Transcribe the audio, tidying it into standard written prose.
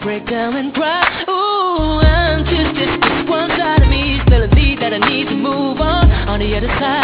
break down and cry. Ooh, I'm twisted. This one side of me is feeling me that I need to move on the other side.